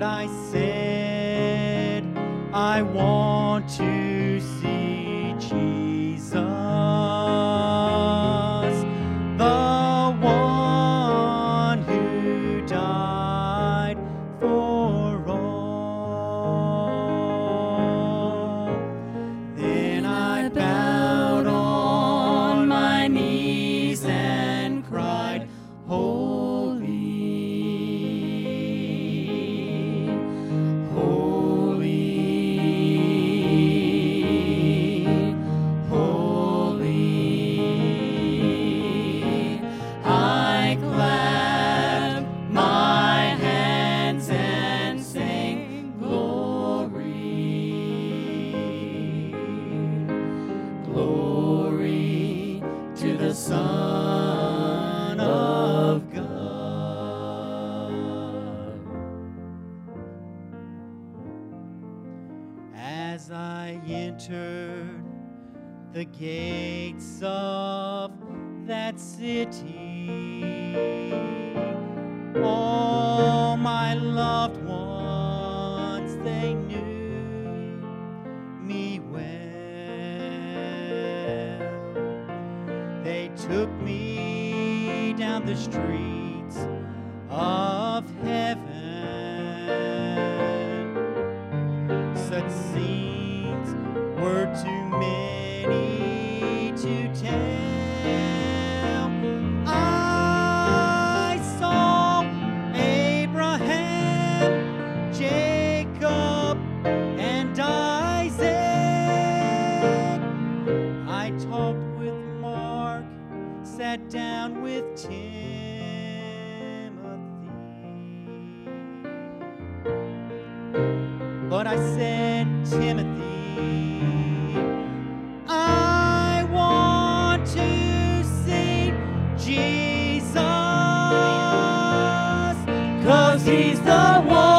But I said, I want to see Jesus, the one who died for all. Then I bowed on my knees and cried, Holy, holy, holy. I clapped my hands and sang, Glory, glory to the Son of God. As I entered the gates of that city, all my loved ones, they knew me well. They took me down the streets of heaven. Such scenes were too many to tell. I saw Abraham, Jacob, and Isaac. I talked with Mark, sat down with Timothy. But I said, Timothy, I want to see Jesus, 'cause he's the one